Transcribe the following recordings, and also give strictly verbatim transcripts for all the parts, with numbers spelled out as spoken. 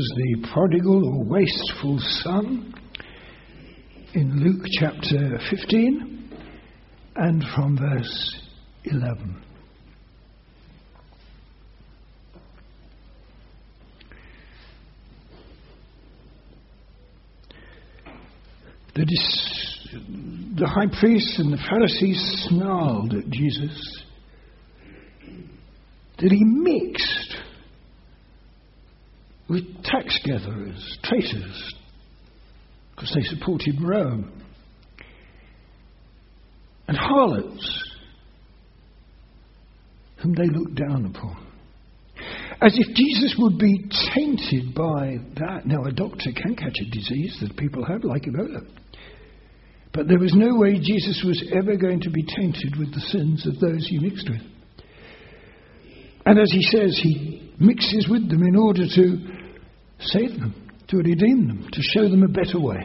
the prodigal or wasteful son in Luke chapter fifteen and from verse eleven. The, dis- the high priests and the Pharisees snarled at Jesus that he mixed with tax gatherers, traitors, because they supported Rome, and harlots, whom they looked down upon. As if Jesus would be tainted by that. Now, a doctor can catch a disease that people have, like Ebola. But there was no way Jesus was ever going to be tainted with the sins of those he mixed with. And as he says, he mixes with them in order to save them, to redeem them, to show them a better way.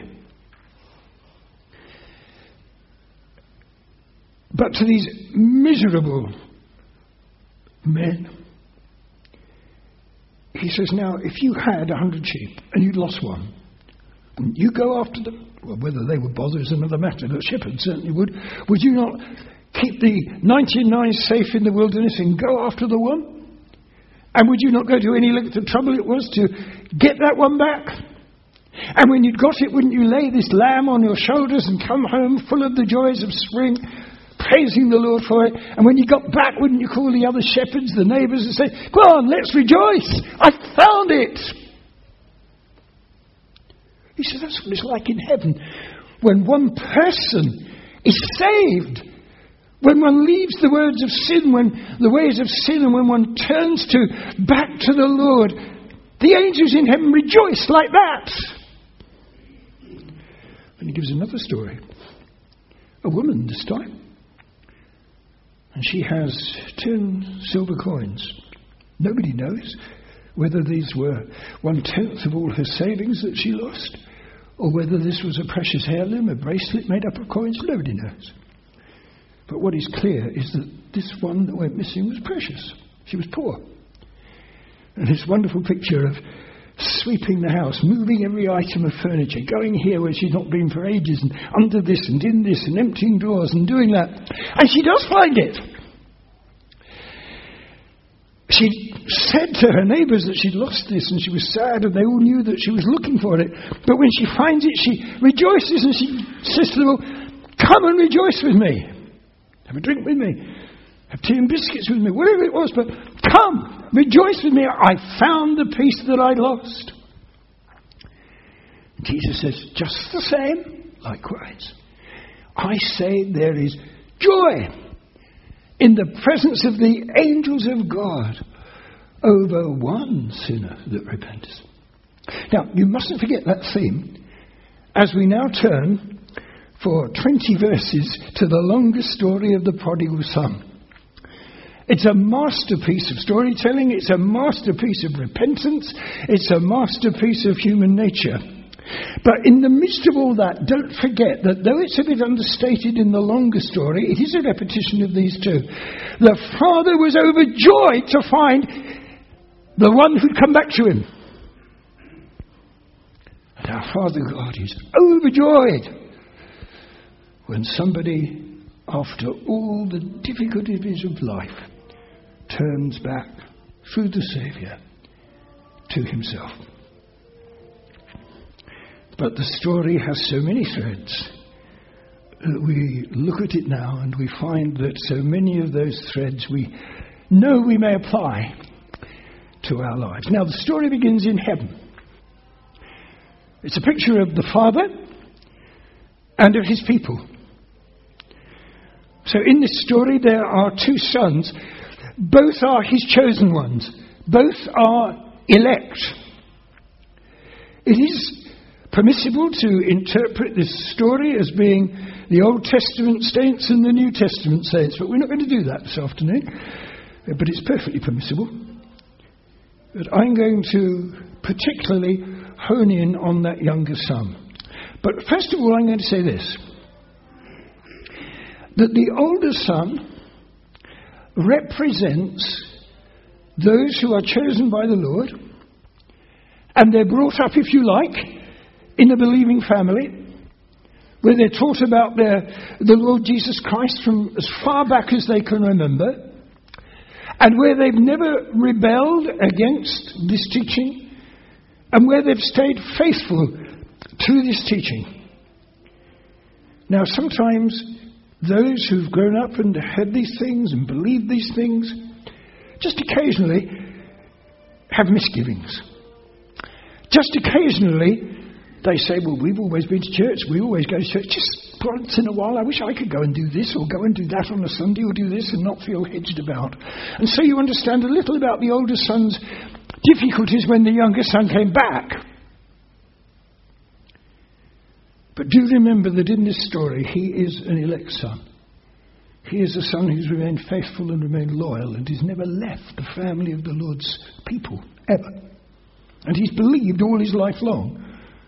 But to these miserable men, he says, now, if you had a hundred sheep and you'd lost one, wouldn't you go after them? Well, whether they would bother is another matter. The shepherd certainly would. Would you not keep the ninety-nine safe in the wilderness and go after the one? And would you not go to any length of trouble it was to get that one back? And when you'd got it, wouldn't you lay this lamb on your shoulders and come home full of the joys of spring, praising the Lord for it? And when you got back, wouldn't you call the other shepherds, the neighbours, and say, go on, let's rejoice, I found it. He said, that's what it's like in heaven. When one person is saved, when one leaves the words of sin, when the ways of sin, and when one turns to back to the Lord, the angels in heaven rejoice like that. And he gives another story. A woman this time. And she has ten silver coins. Nobody knows whether these were one-tenth of all her savings that she lost, or whether this was a precious heirloom, a bracelet made up of coins. Nobody knows. But what is clear is that this one that went missing was precious. She was poor. And this wonderful picture of sweeping the house, moving every item of furniture, going here where she's not been for ages, and under this and in this, and emptying drawers and doing that. And she does find it. She said to her neighbours that she'd lost this, and she was sad, and they all knew that she was looking for it. But when she finds it, she rejoices, and she says to them all, come and rejoice with me. Have a drink with me. Have tea and biscuits with me. Whatever it was, but come, rejoice with me. I found the piece that I lost. And Jesus says, just the same, likewise, I say there is joy in the presence of the angels of God over one sinner that repents. Now, you mustn't forget that theme as we now turn for twenty verses to the longest story of the prodigal son. It's a masterpiece of storytelling. It's a masterpiece of repentance. It's a masterpiece of human nature. But in the midst of all that, don't forget that though it's a bit understated in the longer story, it is a repetition of these two. The father was overjoyed to find the one who'd come back to him. And our Father God is overjoyed when somebody, after all the difficulties of life, turns back through the Saviour to himself. But the story has so many threads that we look at it now and we find that so many of those threads we know we may apply to our lives. Now, the story begins in heaven. It's a picture of the Father and of his people. So in this story there are two sons. Both are his chosen ones. Both are elect. It is permissible to interpret this story as being the Old Testament saints and the New Testament saints, but we're not going to do that this afternoon. But it's perfectly permissible. But I'm going to particularly hone in on that younger son. But first of all, I'm going to say this: that the older son represents those who are chosen by the Lord And they're brought up, if you like, in a believing family, where they're taught about their, the Lord Jesus Christ from as far back as they can remember, and where they've never rebelled against this teaching, and where they've stayed faithful to this teaching. Now, sometimes those who've grown up and heard these things and believed these things, just occasionally have misgivings. Just occasionally they say, well, we've always been to church, we always go to church. Just once in a while, I wish I could go and do this, or go and do that on a Sunday, or do this and not feel hedged about. And so you understand a little about the older son's difficulties when the younger son came back. But do remember that in this story, he is an elect son. He is a son who's remained faithful and remained loyal, and he's never left the family of the Lord's people, ever. And he's believed all his life long.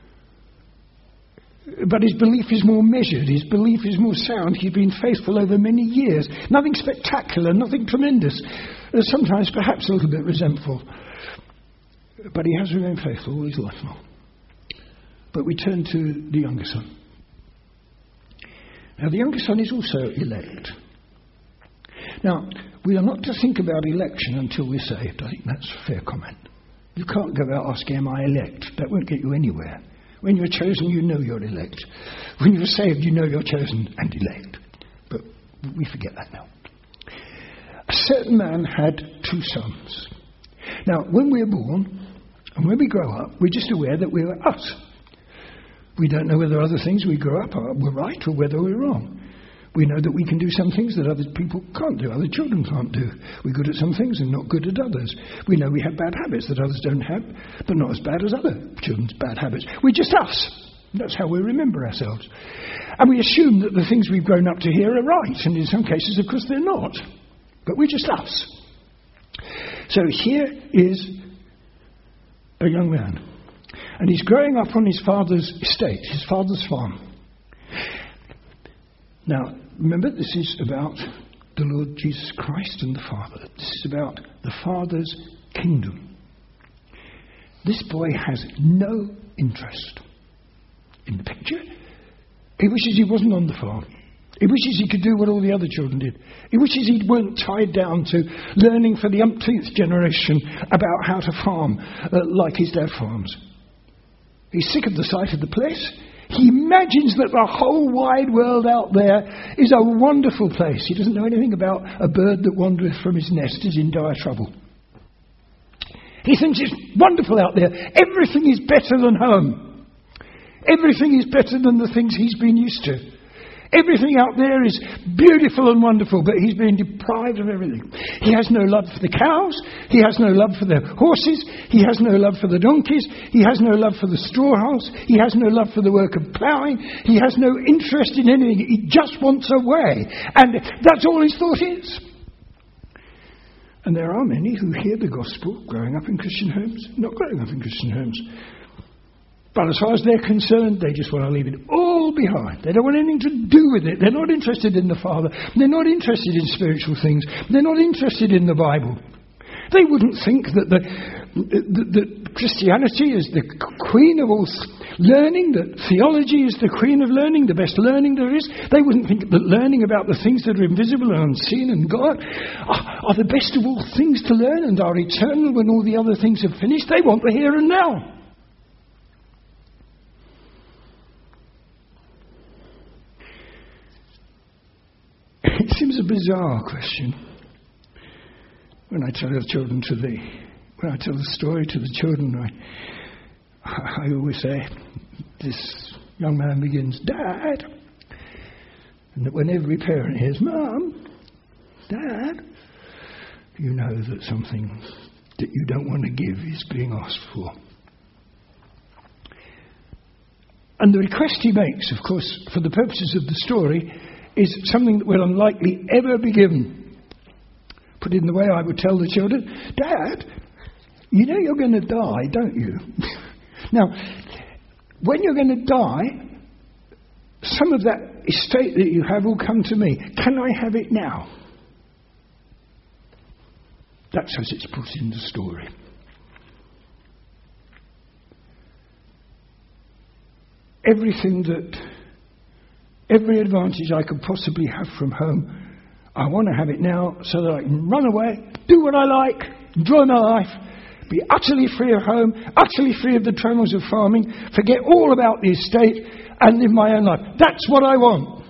But his belief is more measured, his belief is more sound. He's been faithful over many years. Nothing spectacular, nothing tremendous. Sometimes perhaps a little bit resentful. But he has remained faithful all his life long. But we turn to the younger son. Now, the younger son is also elect. Now, we are not to think about election until we're saved. I think that's a fair comment. You can't go out asking, am I elect? That won't get you anywhere. When you're chosen, you know you're elect. When you're saved, you know you're chosen and elect. But we forget that now. A certain man had two sons. Now, when we're born and when we grow up, we're just aware that we're us. We don't know whether other things we grow up are, were right or whether we're wrong. We know that we can do some things that other people can't do, other children can't do. We're good at some things and not good at others. We know we have bad habits that others don't have, but not as bad as other children's bad habits. We're just us. That's how we remember ourselves. And we assume that the things we've grown up to hear are right, and in some cases, of course, they're not. But we're just us. So here is a young man. And he's growing up on his father's estate, his father's farm. Now, remember, this is about the Lord Jesus Christ and the Father. This is about the Father's kingdom. This boy has no interest in the picture. He wishes he wasn't on the farm. He wishes he could do what all the other children did. He wishes he weren't tied down to learning for the umpteenth generation about how to farm uh, like his dad farms. He's sick of the sight of the place. He imagines that the whole wide world out there is a wonderful place. He doesn't know anything about a bird that wandereth from his nest is in dire trouble. He thinks it's wonderful out there. Everything is better than home. Everything is better than the things he's been used to. Everything out there is beautiful and wonderful, but he's being deprived of everything. He has no love for the cows. He has no love for the horses. He has no love for the donkeys. He has no love for the straw house. He has no love for the work of ploughing. He has no interest in anything. He just wants away. And that's all his thought is. And there are many who hear the gospel growing up in Christian homes, not growing up in Christian homes. But as far as they're concerned, they just want to leave it all behind. They don't want anything to do with it. They're not interested in the Father. They're not interested in spiritual things. They're not interested in the Bible. They wouldn't think that the, the, the Christianity is the queen of all learning, that theology is the queen of learning, the best learning there is. They wouldn't think that learning about the things that are invisible and unseen and God are, are the best of all things to learn and are eternal when all the other things are finished. They want the here and now. It seems a bizarre question when I tell the children to the, when I tell the story to the children. I, I always say, this young man begins, Dad, and that when every parent hears, Mum, Dad, you know that something that you don't want to give is being asked for. And the request he makes, of course, for the purposes of the story, is something that will unlikely ever be given. Put it in the way I would tell the children, Dad, you know you're going to die, don't you? Now, when you're going to die, some of that estate that you have will come to me. Can I have it now? That's as it's put in the story. everything that, every advantage I could possibly have from home, I want to have it now so that I can run away, do what I like, enjoy my life, be utterly free of home, utterly free of the trammels of farming, forget all about the estate and live my own life. That's what I want.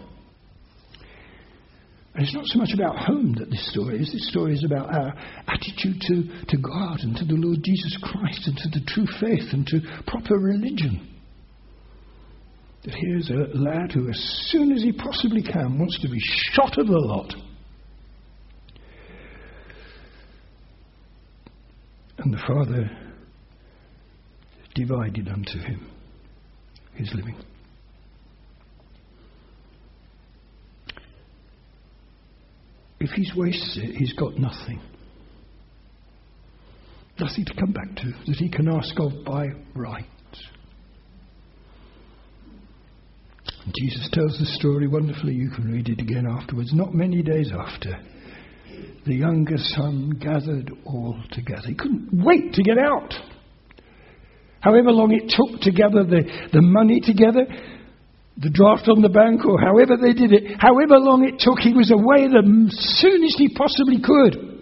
And it's not so much about home that this story is. This story is about our attitude to, to God and to the Lord Jesus Christ and to the true faith and to proper religion. That here's a lad who, as soon as he possibly can, wants to be shot of the lot. And the Father divided unto him his living. If he's wasted it, he's got nothing. Nothing to come back to that he can ask of by right. And Jesus tells the story wonderfully. You can read it again afterwards. Not many days after, the younger son gathered all together. He couldn't wait to get out. However long it took to gather the, the money together, the draft on the bank, or however they did it, however long it took, he was away the soonest he possibly could.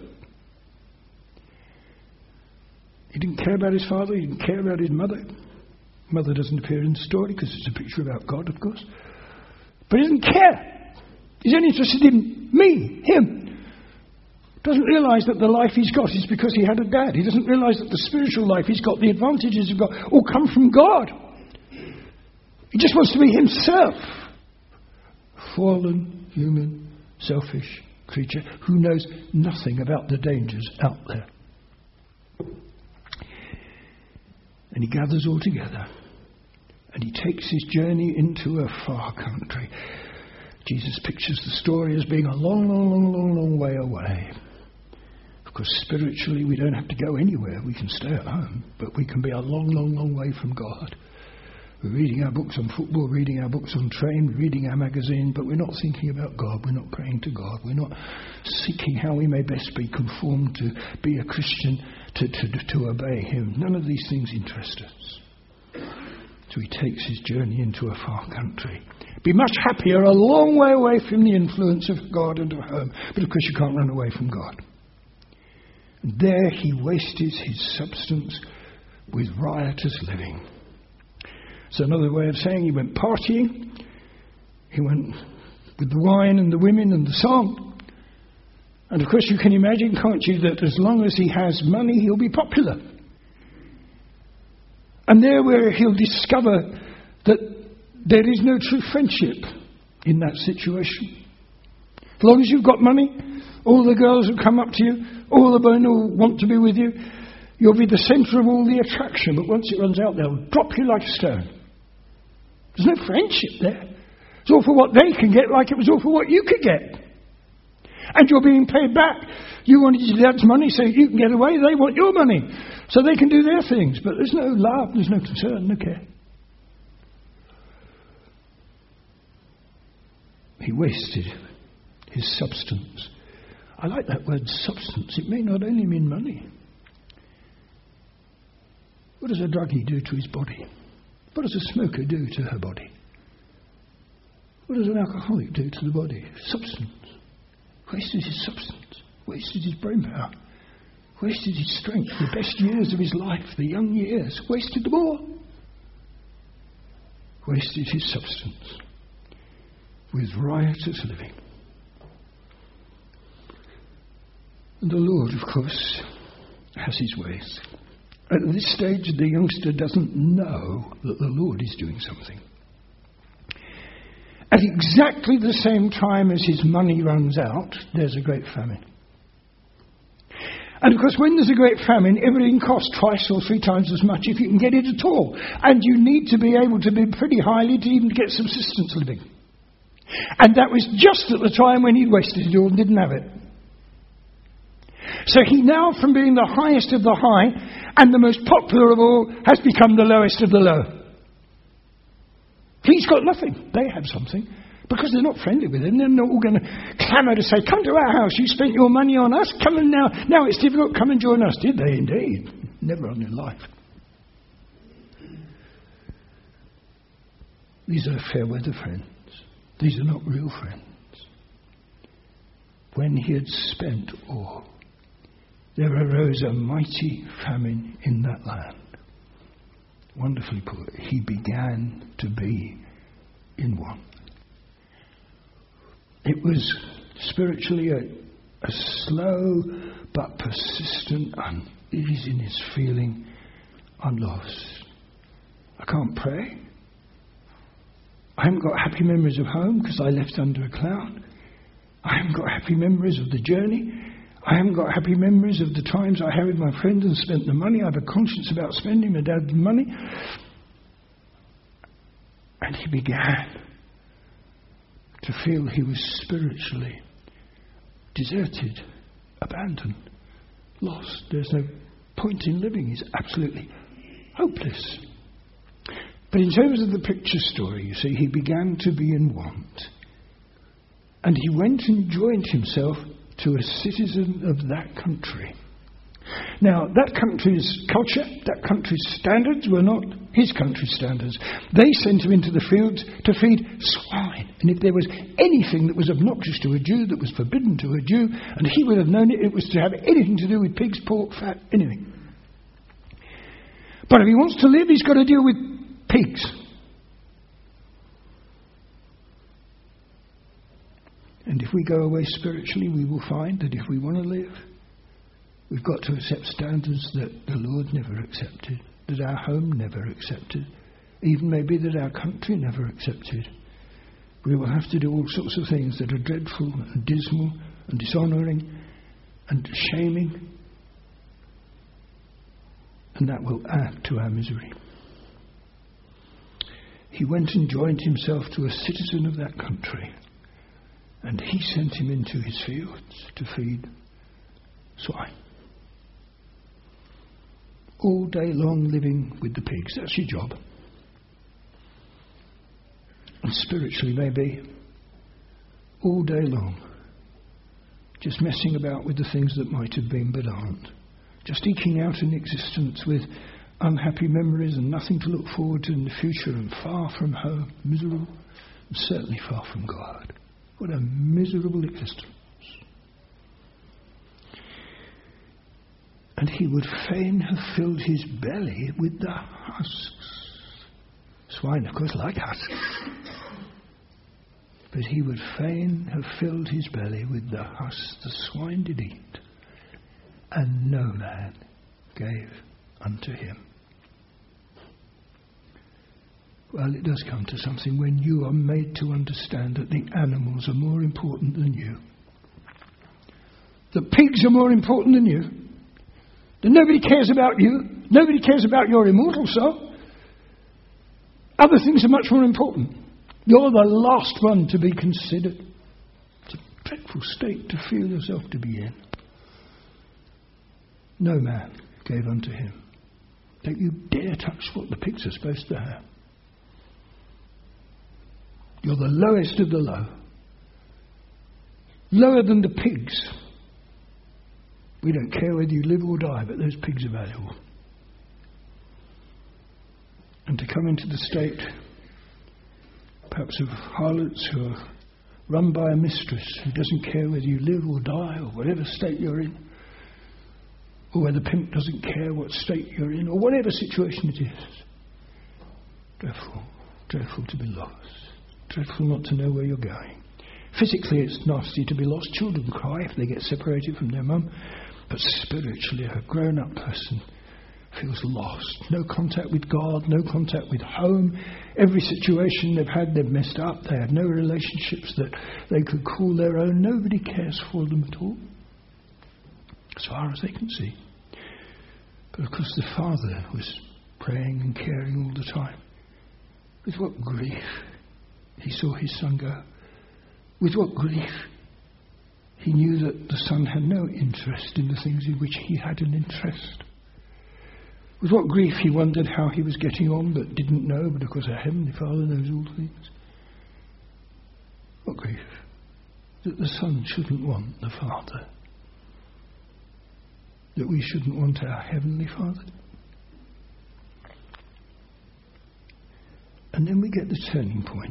He didn't care about his father, he didn't care about his mother. Mother doesn't appear in the story because it's a picture about God, of course. But he doesn't care. He's only interested in me, him. Doesn't realise that the life he's got is because he had a dad. He doesn't realise that the spiritual life he's got, the advantages he's got, all come from God. He just wants to be himself. Fallen, human, selfish creature who knows nothing about the dangers out there. And he gathers all together and he takes his journey into a far country. Jesus pictures the story as being a long, long, long, long, long way away. Of course, spiritually we don't have to go anywhere. We can stay at home, but we can be a long, long, long way from God. We're reading our books on football, reading our books on train, reading our magazine, but we're not thinking about God. We're not praying to God. We're not seeking how we may best be conformed to be a Christian, to, to, to obey him. None of these things interest us. So he takes his journey into a far country. Be much happier a long way away from the influence of God and of home. But of course you can't run away from God. And there he wasted his substance with riotous living. So another way of saying he went partying. He went with the wine and the women and the song. And of course you can imagine, can't you, that as long as he has money he'll be popular. And there where he'll discover that there is no true friendship in that situation. As long as you've got money, all the girls will come up to you, all the men will want to be with you. You'll be the centre of all the attraction, but once it runs out, they'll drop you like a stone. There's no friendship there. It's all for what they can get, like it was all for what you could get. And you're being paid back. You wanted your dad's money so you can get away. They want your money so they can do their things. But there's no love, there's no concern, no care. He wasted his substance. I like that word substance. It may not only mean money. What does a druggie do to his body? What does a smoker do to her body? What does an alcoholic do to the body? Substance. Wasted his substance. Wasted his brain power. Wasted his strength. The best years of his life, the young years. Wasted them all. Wasted his substance with riotous living. And the Lord, of course, has his ways. At this stage, the youngster doesn't know that the Lord is doing something. At exactly the same time as his money runs out, there's a great famine. And of course, when there's a great famine, everything costs twice or three times as much if you can get it at all. And you need to be able to bid pretty highly to even get subsistence living. And that was just at the time when he'd wasted it all and didn't have it. So he now, from being the highest of the high and the most popular of all, has become the lowest of the low. He's got nothing. They have something. Because they're not friendly with him. They're not all going to clamour to say, come to our house, you spent your money on us, come and now, now it's difficult, come and join us. Did they indeed? Never on in life. These are fair weather friends. These are not real friends. When he had spent all, there arose a mighty famine in that land. Wonderfully put. He began to be in want. It was spiritually a, a slow but persistent uneasiness feeling. I'm lost. I can't pray. I haven't got happy memories of home because I left under a cloud. I haven't got happy memories of the journey. I haven't got happy memories of the times I had with my friends and spent the money. I have a conscience about spending my dad's money. And he began to feel he was spiritually deserted, abandoned, lost. There's no point in living. He's absolutely hopeless. But in terms of the picture story, you see, he began to be in want. And he went and joined himself to a citizen of that country. Now, that country's culture, that country's standards were not his country's standards. They sent him into the fields to feed swine. And if there was anything that was obnoxious to a Jew, that was forbidden to a Jew, and he would have known it, it was to have anything to do with pigs, pork, fat, anything. But if he wants to live, he's got to deal with pigs. And if we go away spiritually, we will find that if we want to live, we've got to accept standards that the Lord never accepted, that our home never accepted, even maybe that our country never accepted. We will have to do all sorts of things that are dreadful and dismal and dishonouring and shaming, and that will add to our misery. He went and joined himself to a citizen of that country, and he sent him into his fields to feed swine. All day long living with the pigs. That's your job. And spiritually, maybe, all day long, just messing about with the things that might have been but aren't. Just eking out an existence with unhappy memories and nothing to look forward to in the future, and far from home, miserable, and certainly far from God. What a miserable existence. And he would fain have filled his belly with the husks. Swine, of course, like husks. But he would fain have filled his belly with the husks the swine did eat, and no man gave unto him. Well, it does come to something when you are made to understand that the animals are more important than you. The pigs are more important than you. That nobody cares about you. Nobody cares about your immortal soul. Other things are much more important. You're the last one to be considered. It's a dreadful state to feel yourself to be in. No man gave unto him. Don't you dare touch what the pigs are supposed to have. You're the lowest of the low. Lower than the pigs. We don't care whether you live or die, but those pigs are valuable. And to come into the state, perhaps, of harlots who are run by a mistress who doesn't care whether you live or die or whatever state you're in, or whether the pimp doesn't care what state you're in, or whatever situation it is. Dreadful, dreadful to be lost. Dreadful not to know where you're going. Physically, it's nasty to be lost. Children cry if they get separated from their mum. But spiritually, a grown-up person feels lost. No contact with God, no contact with home. Every situation they've had, they've messed up. They have no relationships that they could call their own. Nobody cares for them at all, as far as they can see. But of course, the Father was praying and caring all the time. With what grief he saw his son go. With what grief he knew that the son had no interest in the things in which he had an interest. With what grief he wondered how he was getting on, but didn't know, but of course our Heavenly Father knows all things. What grief? That the son shouldn't want the Father. That we shouldn't want our Heavenly Father. And then we get the turning point.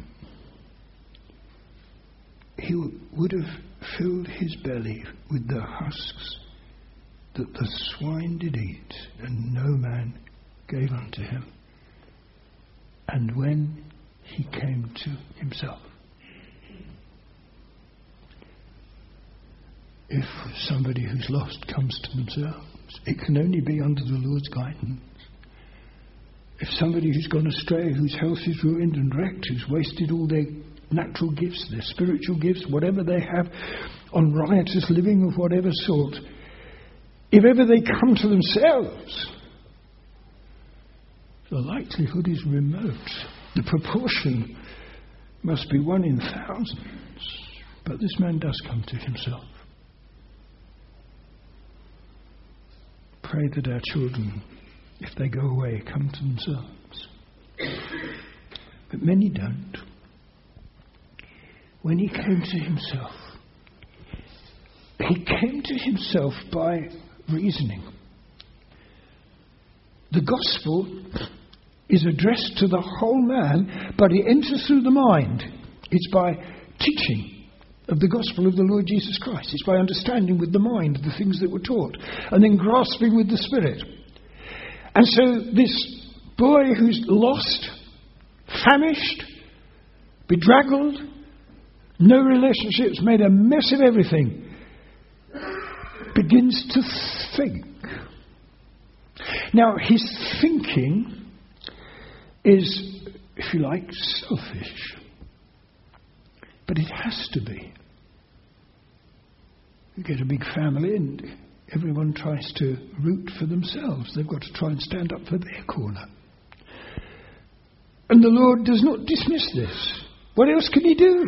He w- would have filled his belly with the husks that the swine did eat, and no man gave unto him. And when he came to himself. If somebody who's lost comes to themselves, it can only be under the Lord's guidance. If somebody who's gone astray, whose health is ruined and wrecked, who's wasted all their natural gifts, their spiritual gifts, whatever they have, on riotous living of whatever sort, if ever they come to themselves, the likelihood is remote. The proportion must be one in thousands. But this man does come to himself. Pray that our children, if they go away, come to themselves. But many don't. When he came to himself, he came to himself by reasoning. The gospel is addressed to the whole man, but it enters through the mind. It's by teaching of the gospel of the Lord Jesus Christ. It's by understanding with the mind the things that were taught, and then grasping with the Spirit. And so this boy who's lost, famished, bedraggled, no relationships, made a mess of everything, begins to think. Now, his thinking is, if you like, selfish. But it has to be. You get a big family and everyone tries to root for themselves. They've got to try and stand up for their corner. And the Lord does not dismiss this. What else can he do?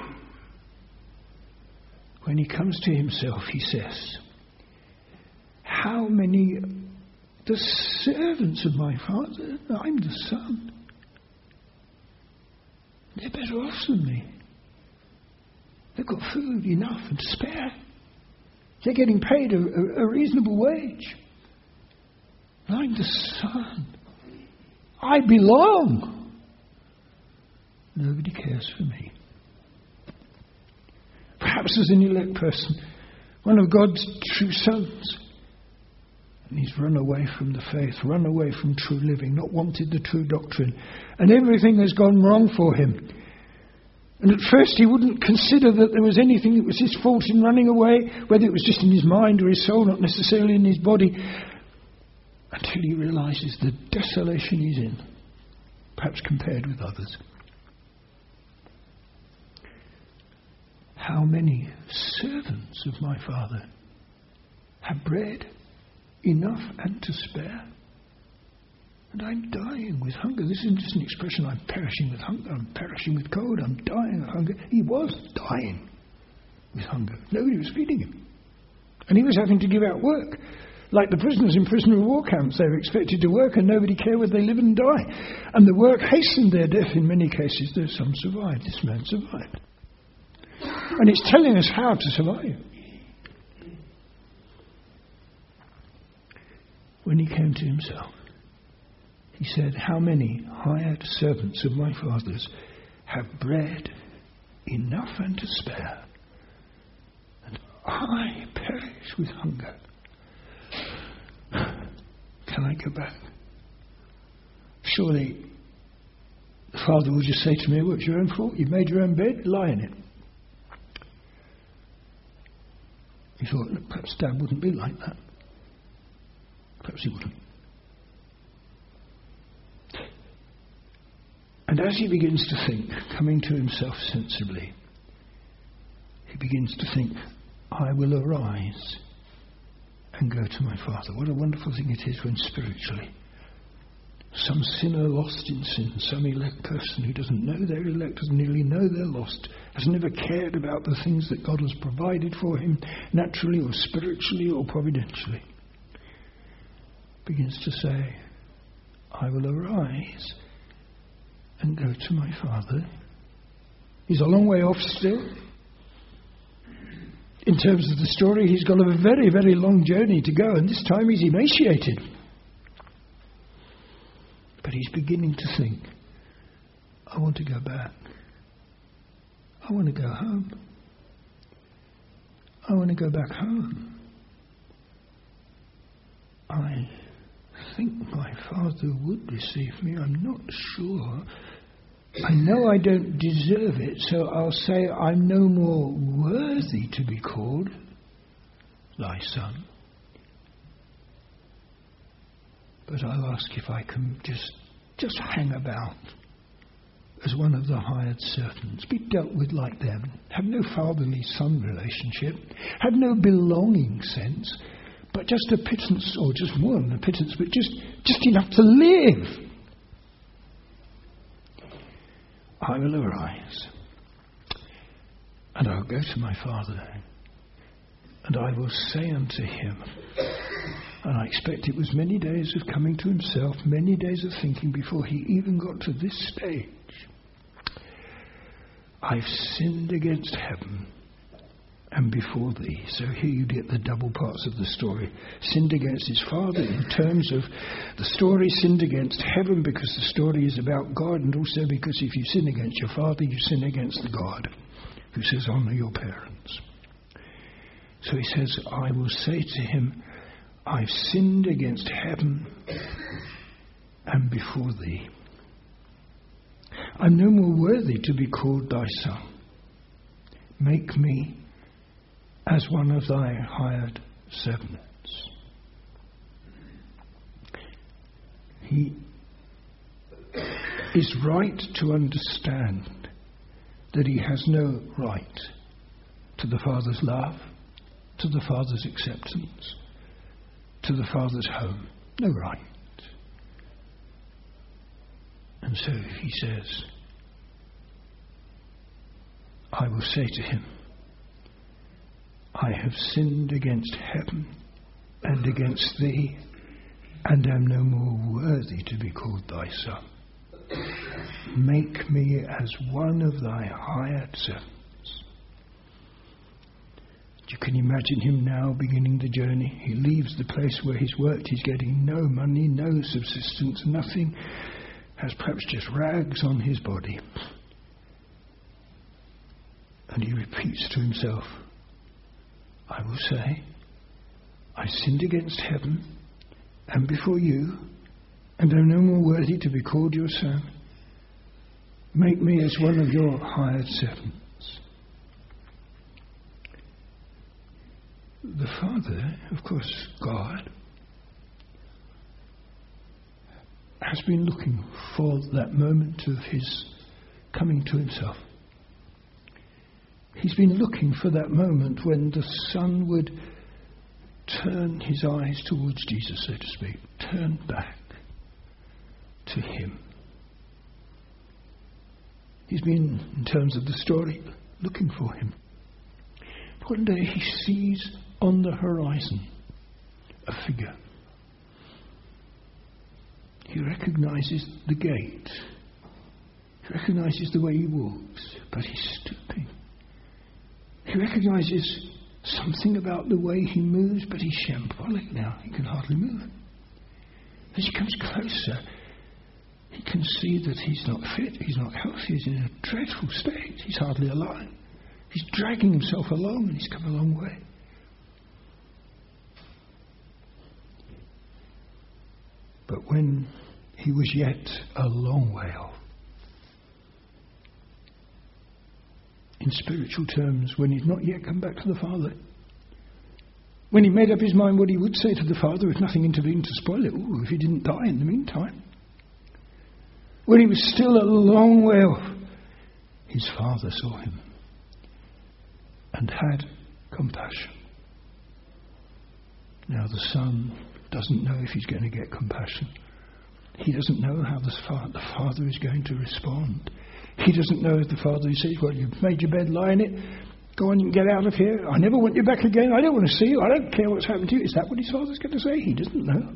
When he comes to himself, he says, how many, the servants of my father, I'm the son. They're better off than me. They've got food enough and to spare. They're getting paid a, a, a reasonable wage. I'm the son. I belong. Nobody cares for me. Perhaps as an elect person, one of God's true sons, and he's run away from the faith, run away from true living, not wanted the true doctrine, and everything has gone wrong for him. And at first he wouldn't consider that there was anything that was his fault in running away, whether it was just in his mind or his soul, not necessarily in his body, until he realizes the desolation he's in, perhaps compared with others. How many servants of my father have bread enough and to spare? And I'm dying with hunger. This isn't just an expression, I'm perishing with hunger, I'm perishing with cold, I'm dying of hunger. He was dying with hunger. Nobody was feeding him. And he was having to give out work. Like the prisoners in prisoner of war camps, they were expected to work and nobody cared whether they live and die. And the work hastened their death in many cases, though some survived. This man survived. And it's telling us how to survive. When he came to himself, he said, how many hired servants of my father's have bread enough and to spare, and I perish with hunger. Can I go back? Surely the father will just say to me, well, it's your own fault. You've made your own bed, lie in it. He thought, look, perhaps Dad wouldn't be like that. Perhaps he wouldn't. And as he begins to think, coming to himself sensibly, he begins to think, I will arise and go to my father. What a wonderful thing it is when spiritually some sinner lost in sin, some elect person who doesn't know they're elect, doesn't really know they're lost, has never cared about the things that God has provided for him, naturally or spiritually or providentially, begins to say, I will arise and go to my father. He's a long way off still. In terms of the story, he's got a very, very long journey to go, and this time he's emaciated. But he's beginning to think, I want to go back. I want to go home. I want to go back home. I think my Father would receive me. I'm not sure. I know I don't deserve it, so I'll say I'm no more worthy to be called thy son. But I'll ask if I can just, just hang about as one of the hired servants, be dealt with like them, have no fatherly son relationship, have no belonging sense, but just a pittance, or just more than a pittance, but just, just enough to live. I will arise, and I'll go to my Father, and I will say unto him, and I expect it was many days of coming to himself, many days of thinking before he even got to this stage. I've sinned against heaven and before thee. So here you get the double parts of the story. Sinned against his Father in terms of the story, sinned against heaven because the story is about God, and also because if you sin against your Father, you sin against the God who says, honour your parents. So he says, I will say to him, I've sinned against heaven and before thee. I'm no more worthy to be called thy son. Make me as one of thy hired servants. He is right to understand that he has no right to the Father's love, to the Father's acceptance, to the Father's home. No right. And so he says, I will say to him, I have sinned against heaven and against thee, and am no more worthy to be called thy son. Make me as one of thy hired servants. You can imagine him now beginning the journey. He leaves the place where he's worked. He's getting no money, no subsistence, nothing. Has perhaps just rags on his body. And he repeats to himself, I will say, I sinned against heaven and before you, and am no more worthy to be called your son. Make me as one of your hired servants. The Father, of course, God, has been looking for that moment of his coming to himself. He's been looking for that moment when the Son would turn his eyes towards Jesus, so to speak, turn back to him. He's been, in terms of the story, looking for him. But one day he sees on the horizon a figure. He recognizes the gait. He recognizes the way he walks, but he's stooping. He recognizes something about the way he moves, but he's shambolic now. He can hardly move. As he comes closer, he can see that he's not fit, he's not healthy, he's in a dreadful state. He's hardly alive. He's dragging himself along, and he's come a long way. But when he was yet a long way off, in spiritual terms, when he'd not yet come back to the Father, when he made up his mind what he would say to the Father if nothing intervened to spoil it, ooh, if he didn't die in the meantime, when he was still a long way off, his Father saw him and had compassion. Now the Son doesn't know if he's going to get compassion. He doesn't know how the Father is going to respond. He doesn't know if the Father says, well, you've made your bed, lie in it, go on, you can get out of here, I never want you back again, I don't want to see you, I don't care what's happened to you. Is that what his Father's going to say? He doesn't know.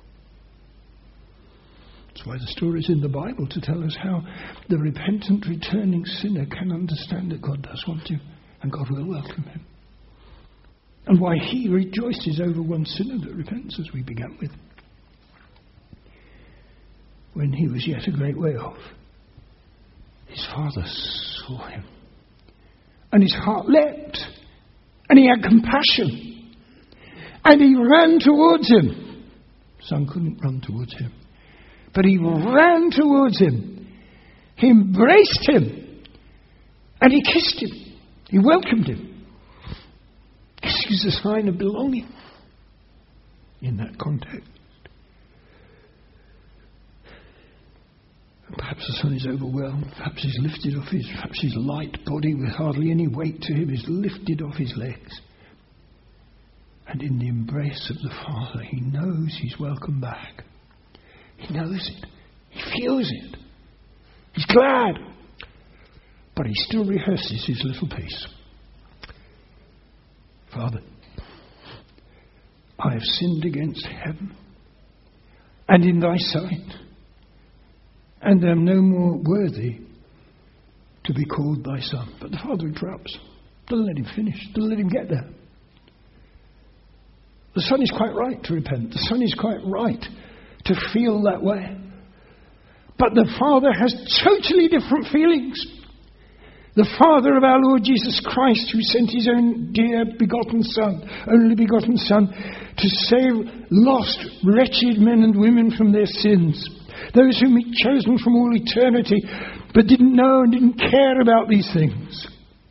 That's why the story's in the Bible, to tell us how the repentant, returning sinner can understand that God does want him, and God will welcome him. And why he rejoices over one sinner that repents, as we began with. When he was yet a great way off, His father saw him. And his heart leapt. And he had compassion. And he ran towards him. Son couldn't run towards him. But he ran towards him. He embraced him. And he kissed him. He welcomed him. This is a sign of belonging in that context. Perhaps the son is overwhelmed. Perhaps he's lifted off his, perhaps his light body with hardly any weight to him is lifted off his legs. And in the embrace of the Father, he knows he's welcome back. He knows it. He feels it. He's glad. But he still rehearses his little piece. Father, I have sinned against heaven and in thy sight, and am no more worthy to be called thy son. But the father interrupts. Doesn't let him finish. Doesn't let him get there. The son is quite right to repent. The son is quite right to feel that way. But the father has totally different feelings. The Father of our Lord Jesus Christ, who sent his own dear begotten Son, only begotten Son, to save lost, wretched men and women from their sins. Those whom he'd chosen from all eternity, but didn't know and didn't care about these things.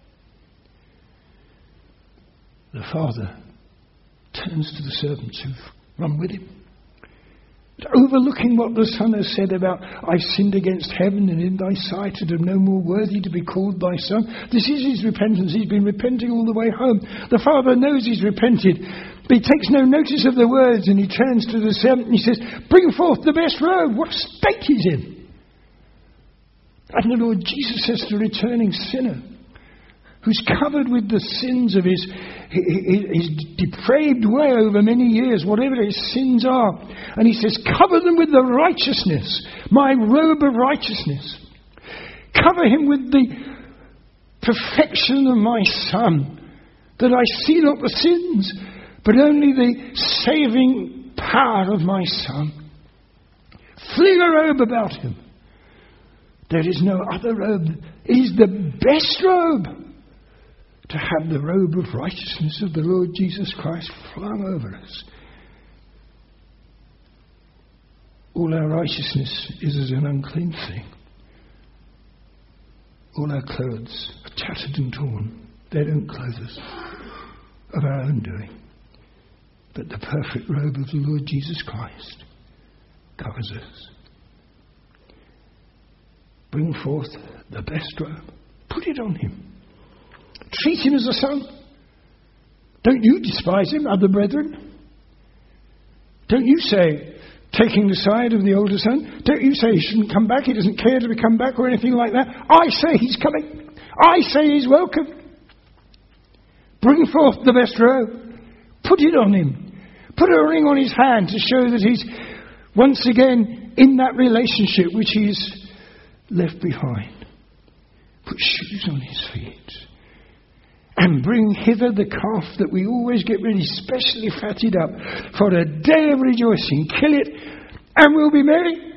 The Father turns to the servants who've run with him, overlooking what the Son has said about, I sinned against heaven and in thy sight and am no more worthy to be called thy son. This is his repentance. He's been repenting all the way home. The Father knows he's repented, but he takes no notice of the words, and he turns to the servant and he says, bring forth the best robe. What state he's in. And the Lord Jesus says to the returning sinner, who's covered with the sins of his, his depraved way over many years, whatever his sins are. And he says, cover them with the righteousness, my robe of righteousness. Cover him with the perfection of my Son, that I see not the sins, but only the saving power of my Son. Fling a robe about him. There is no other robe. It is the best robe, to have the robe of righteousness of the Lord Jesus Christ flung over us. All our righteousness is as an unclean thing. All our clothes are tattered and torn. They don't clothe us of our own doing. But the perfect robe of the Lord Jesus Christ covers us. Bring forth the best robe. Put it on him. Treat him as a son. Don't you despise him, other brethren? Don't you say, taking the side of the older son, don't you say he shouldn't come back, he doesn't care to come back or anything like that? I say he's coming. I say he's welcome. Bring forth the best robe. Put it on him. Put a ring on his hand to show that he's once again in that relationship which he's left behind. Put shoes on his feet. And bring hither the calf that we always get ready, specially fatted up, for a day of rejoicing. Kill it, and we'll be merry.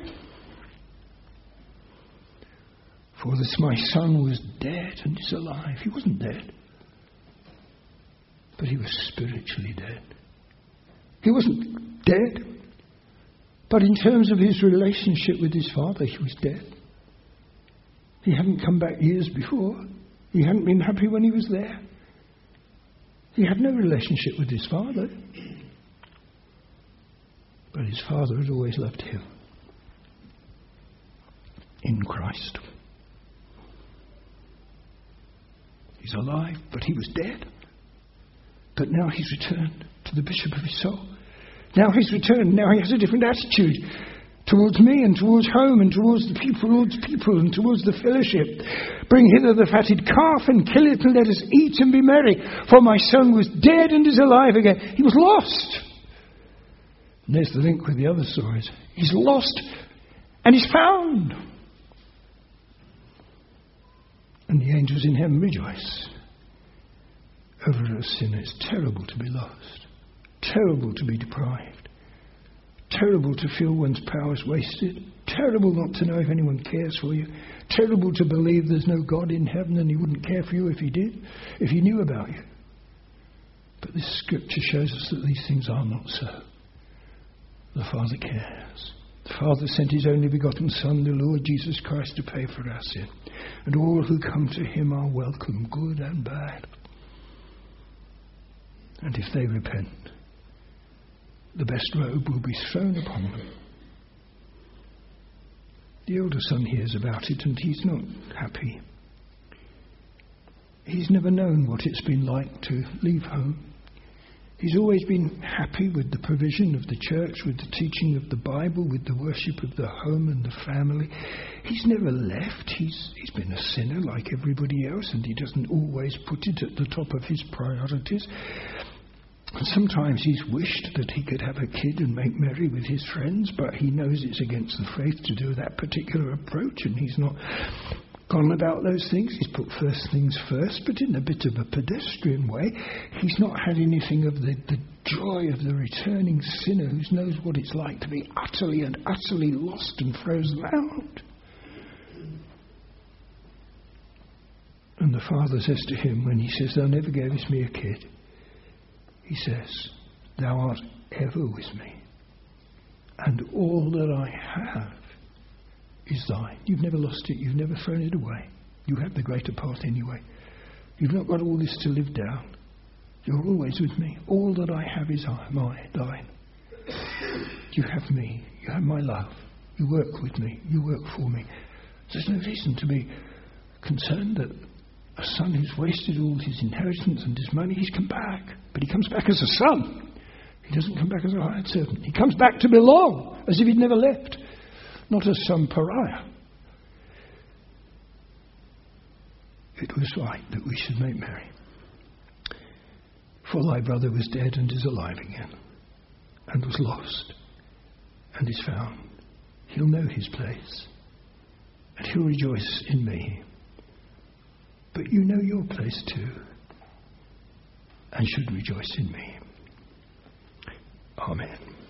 For this my son was dead and is alive. He wasn't dead, but he was spiritually dead. He wasn't dead, but in terms of his relationship with his father, he was dead. He hadn't come back years before. He hadn't been happy when he was there. He had no relationship with his father. But his father had always loved him. In Christ. He's alive, but he was dead. But now he's returned to the bishop of his soul. Now he's returned. Now he has a different attitude towards me and towards home and towards the people, towards people and towards the fellowship. Bring hither the fatted calf and kill it and let us eat and be merry. For my son was dead and is alive again. He was lost. And there's the link with the other stories. He's lost and he's found. And the angels in heaven rejoice over a sinner. It's terrible to be lost. Terrible to be deprived. Terrible to feel one's powers wasted. Terrible not to know if anyone cares for you. Terrible to believe there's no God in heaven and he wouldn't care for you if he did, if he knew about you. But this scripture shows us that these things are not so. The Father cares. The Father sent his only begotten Son, the Lord Jesus Christ, to pay for our sin. And all who come to him are welcome, good and bad. And if they repent, the best robe will be thrown upon them. The older son hears about it and he's not happy. He's never known what it's been like to leave home. He's always been happy with the provision of the church, with the teaching of the Bible, with the worship of the home and the family. He's never left. He's, he's been a sinner like everybody else, and he doesn't always put it at the top of his priorities. And sometimes he's wished that he could have a kid and make merry with his friends, but he knows it's against the faith to do that particular approach, and he's not gone about those things. He's put first things first, but in a bit of a pedestrian way. He's not had anything of the, the joy of the returning sinner who knows what it's like to be utterly and utterly lost and frozen out. And the Father says to him, when he says, "Thou never gavest me a kid," he says, "Thou art ever with me, and all that I have is thine." You've never lost it. You've never thrown it away. You have the greater part anyway. You've not got all this to live down. You're always with me. All that I have is mine, thine. You have me. You have my love. You work with me. You work for me. There's no reason to be concerned that a son who's wasted all his inheritance and his money, he's come back. But he comes back as a son. He doesn't come back as a hired servant. He comes back to belong, as if he'd never left. Not as some pariah. It was right that we should make merry. For thy brother was dead and is alive again, and was lost and is found. He'll know his place, and he'll rejoice in me. But you know your place too, and should rejoice in me. Amen.